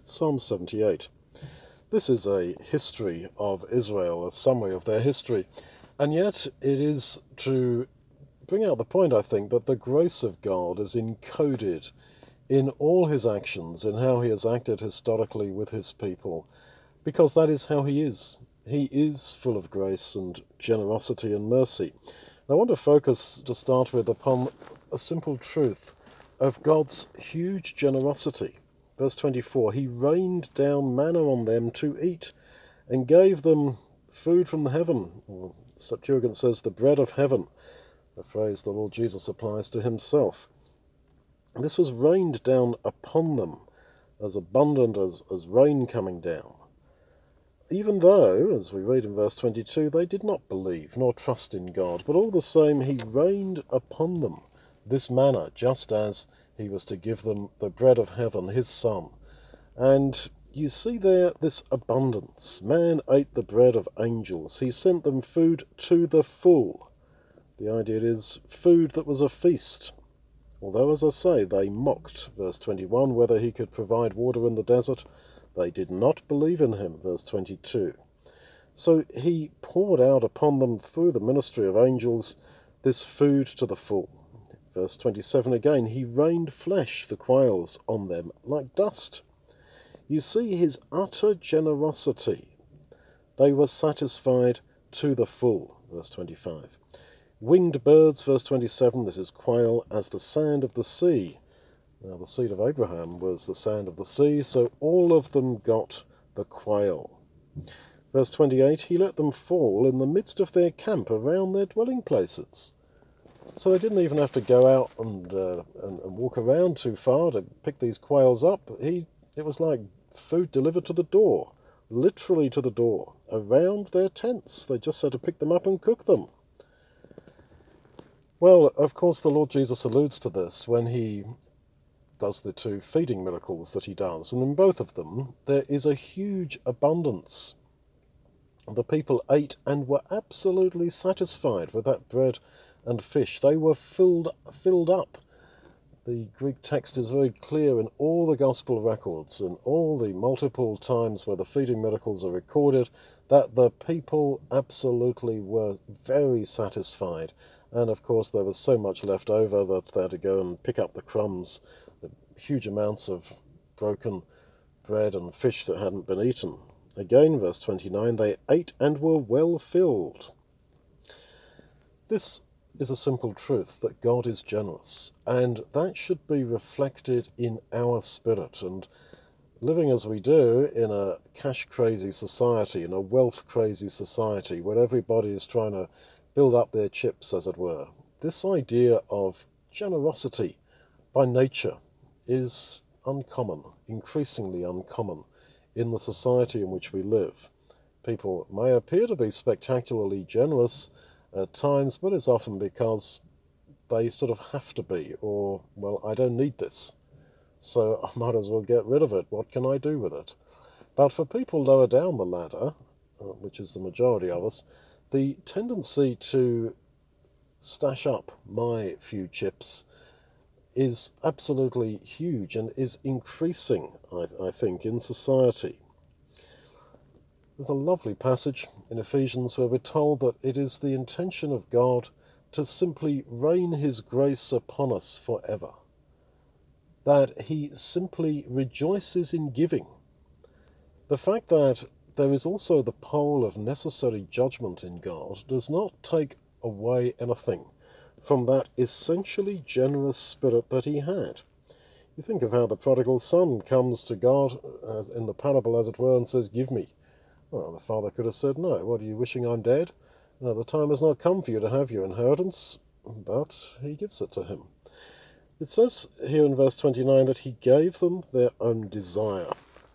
Psalm 78. This is a history of Israel, a summary of their history, and yet it is to bring out the point, I think, that the grace of God is encoded in all his actions, in how he has acted historically with his people, because that is how he is. He is full of grace and generosity and mercy. And I want to focus, to start with, upon a simple truth of God's huge generosity. Verse 24, he rained down manna on them to eat and gave them food from the heaven. Or Septuagint says the bread of heaven, a phrase the Lord Jesus applies to himself. And this was rained down upon them, as abundant as rain coming down. Even though, as we read in verse 22, they did not believe nor trust in God, but all the same he rained upon them this manna, just as he was to give them the bread of heaven, his Son. And you see there this abundance. Man ate the bread of angels. He sent them food to the full. The idea is food that was a feast. Although, as I say, they mocked, verse 21, whether he could provide water in the desert, they did not believe in him, verse 22. So he poured out upon them through the ministry of angels this food to the full. Verse 27 again, he rained flesh, the quails, on them like dust. You see his utter generosity. They were satisfied to the full, verse 25. Winged birds, verse 27, this is quail, as the sand of the sea. Now the seed of Abraham was the sand of the sea, so all of them got the quail. Verse 28, he let them fall in the midst of their camp around their dwelling places. So they didn't even have to go out and walk around too far to pick these quails up. It was like food delivered to the door, literally to the door, around their tents. They just had to pick them up and cook them. Well, of course, the Lord Jesus alludes to this when he does the two feeding miracles that he does, and in both of them there is a huge abundance. The people ate and were absolutely satisfied with that bread and fish. They were filled up. The Greek text is very clear in all the gospel records and all the multiple times where the feeding miracles are recorded that the people absolutely were very satisfied. And of course there was so much left over that they had to go and pick up the crumbs, the huge amounts of broken bread and fish that hadn't been eaten. Again, verse 29, they ate and were well filled. This is a simple truth, that God is generous, and that should be reflected in our spirit. And living as we do in a cash-crazy society, in a wealth-crazy society, where everybody is trying to build up their chips, as it were, this idea of generosity by nature is uncommon, increasingly uncommon, in the society in which we live. People may appear to be spectacularly generous at times, but it's often because they sort of have to be, or, well, I don't need this, so I might as well get rid of it. What can I do with it? But for people lower down the ladder, which is the majority of us, the tendency to stash up my few chips is absolutely huge and is increasing, I think, in society. There's a lovely passage in Ephesians where we're told that it is the intention of God to simply rain his grace upon us forever, that he simply rejoices in giving. The fact that there is also the pole of necessary judgment in God does not take away anything from that essentially generous spirit that he had. You think of how the prodigal son comes to God in the parable, as it were, and says, give me. Well, the father could have said, no, what, are you wishing I'm dead? No, the time has not come for you to have your inheritance, but he gives it to him. It says here in verse 29 that he gave them their own desire.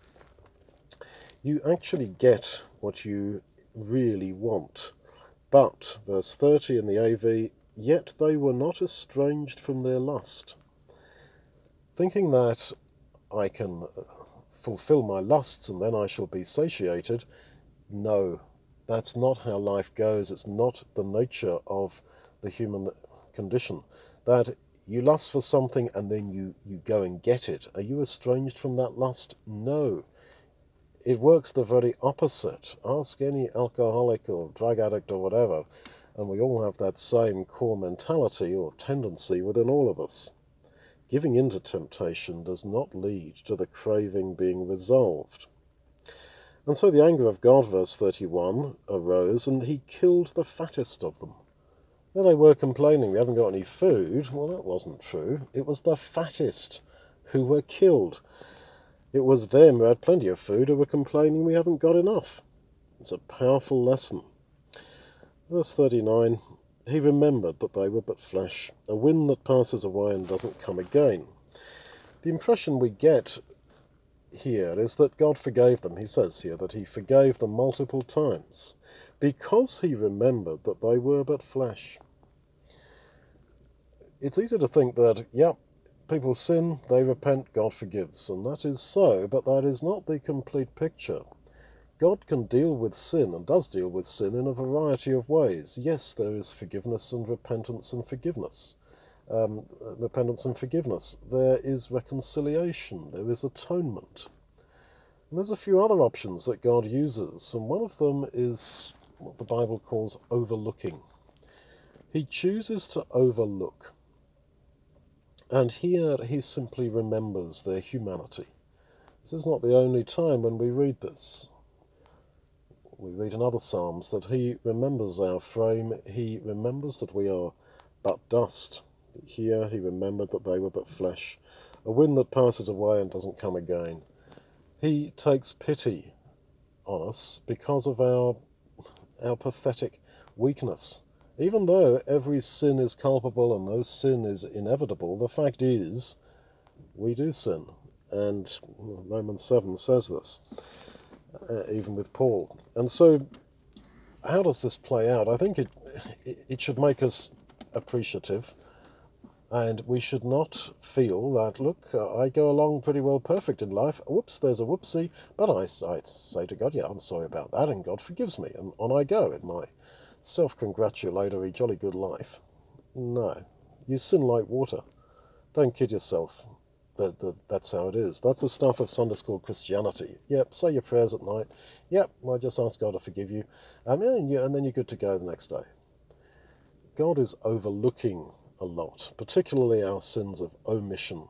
You actually get what you really want. But, verse 30 in the AV, yet they were not estranged from their lust. Thinking that I can fulfill my lusts and then I shall be satiated, no, that's not how life goes. It's not the nature of the human condition. That You lust for something and then you go and get it. Are you estranged from that lust? No. It works the very opposite. Ask any alcoholic or drug addict or whatever, and we all have that same core mentality or tendency within all of us. Giving in to temptation does not lead to the craving being resolved. And so the anger of God, verse 31, arose, and he killed the fattest of them. There they were complaining, we haven't got any food. Well, that wasn't true. It was the fattest who were killed. It was them who had plenty of food who were complaining we haven't got enough. It's a powerful lesson. Verse 39, he remembered that they were but flesh, a wind that passes away and doesn't come again. The impression we get here is that God forgave them. He says here that he forgave them multiple times because he remembered that they were but flesh. It's easy to think that, people sin, they repent, God forgives, and that is so, but that is not the complete picture. God can deal with sin, and does deal with sin, in a variety of ways. Yes, there is forgiveness and repentance and forgiveness. Repentance and forgiveness. There is reconciliation. There is atonement. And there's a few other options that God uses, and one of them is what the Bible calls overlooking. He chooses to overlook. And here he simply remembers their humanity. This is not the only time when we read this. We read in other Psalms that he remembers our frame, he remembers that we are but dust. Here he remembered that they were but flesh, a wind that passes away and doesn't come again. He takes pity on us because of our pathetic weakness. Even though every sin is culpable and no sin is inevitable, the fact is we do sin. And Romans 7 says this, even with Paul. And so how does this play out? I think it should make us appreciative, and we should not feel that, look, I go along pretty well perfect in life. Whoops, there's a whoopsie. But I say to God, I'm sorry about that, and God forgives me. And on I go in my self-congratulatory, jolly good life. No. You sin like water. Don't kid yourself. That's how it is. That's the stuff of Sunday school Christianity. Yep, say your prayers at night. Yep, well, just ask God to forgive you. And then you're good to go the next day. God is overlooking a lot, particularly our sins of omission.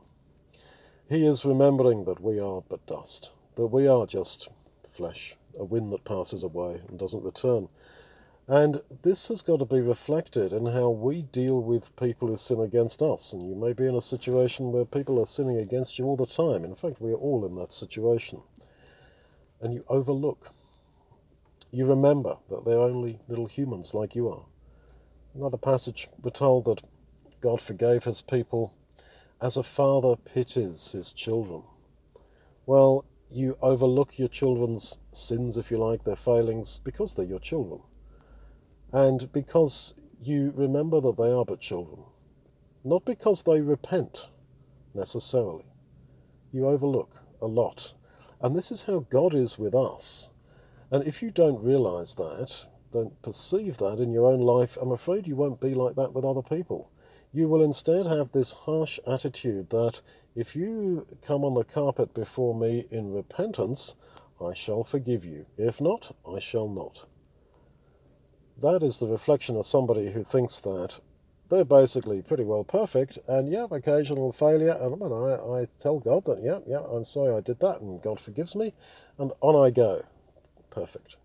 He is remembering that we are but dust, that we are just flesh, a wind that passes away and doesn't return. And this has got to be reflected in how we deal with people who sin against us. And you may be in a situation where people are sinning against you all the time. In fact, we are all in that situation. And you overlook. You remember that they're only little humans like you are. Another passage, we're told that God forgave his people as a father pities his children. Well, you overlook your children's sins, if you like, their failings, because they're your children. And because you remember that they are but children, not because they repent, necessarily. You overlook a lot. And this is how God is with us. And if you don't realize that, don't perceive that in your own life, I'm afraid you won't be like that with other people. You will instead have this harsh attitude that if you come on the carpet before me in repentance, I shall forgive you. If not, I shall not. That is the reflection of somebody who thinks that they're basically pretty well perfect, and occasional failure, and I tell God that, I'm sorry I did that, and God forgives me, and on I go. Perfect.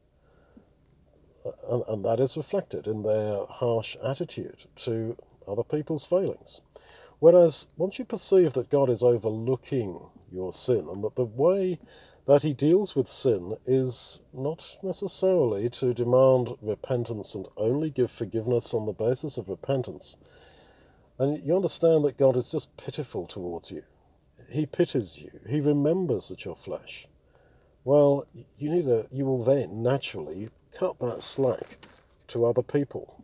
And that is reflected in their harsh attitude to other people's failings. Whereas once you perceive that God is overlooking your sin, and that the way that he deals with sin is not necessarily to demand repentance and only give forgiveness on the basis of repentance, and you understand that God is just pitiful towards you. He pities you. He remembers that you're flesh. Well, you will then naturally cut that slack to other people.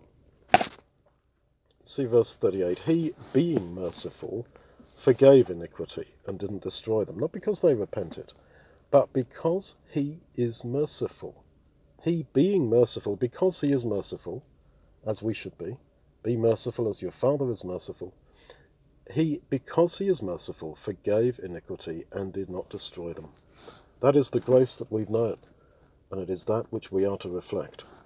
See verse 38. He, being merciful, forgave iniquity and didn't destroy them, not because they repented, but because he is merciful. He being merciful, because he is merciful, as we should be merciful as your Father is merciful, He, because he is merciful, forgave iniquity and did not destroy them. That is the grace that we've known, and it is that which we are to reflect.